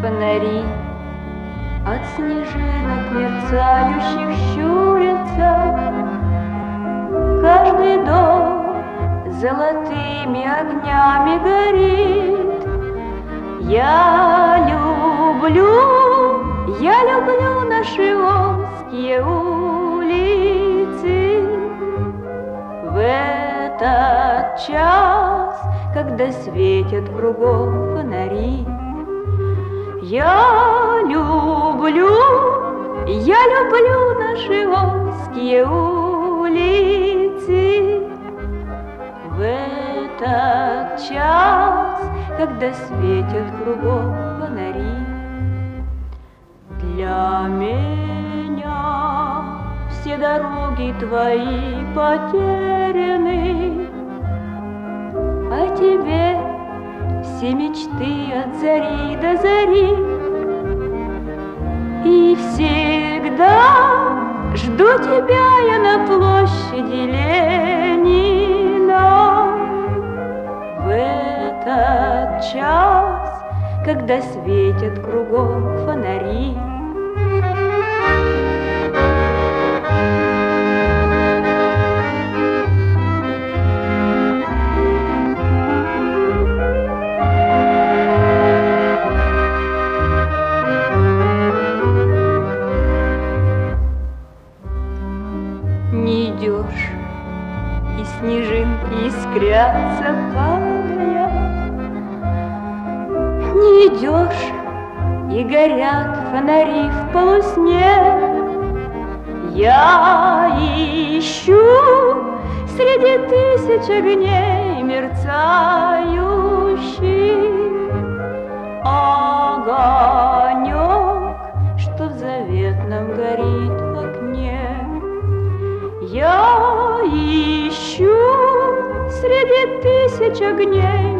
Фонари от снежинок мерцающих щурятся, каждый дом золотыми огнями горит. Я люблю наши омские улицы. В этот час, когда светят кругом фонари, я люблю наши омские улицы. В этот час, когда светят кругом фонари, для меня все дороги твои потеряны, а тебе все мечты от зари до зари. И всегда жду тебя я на площади Ленина. В этот час, когда светят кругом фонари, не идешь, и снежинки искрятся, падая. Не идешь, и горят фонари в полусне. Я ищу среди тысяч огней мерцающий огонек, что в заветном горит в окне. Я ищу среди тысяч огней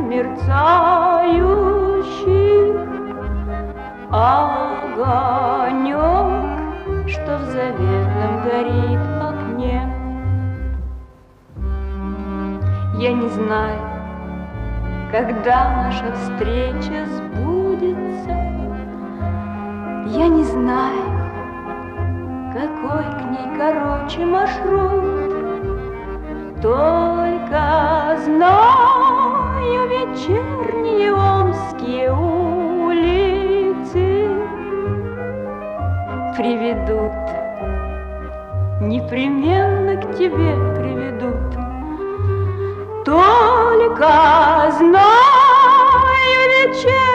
мерцающих огонек, что в заветном горит в окне. Я не знаю, когда наша встреча сбудется. Я не знаю, какой к ней короче маршрут. Только знаю, вечерние омские улицы приведут, непременно к тебе приведут. Только знаю, вечерние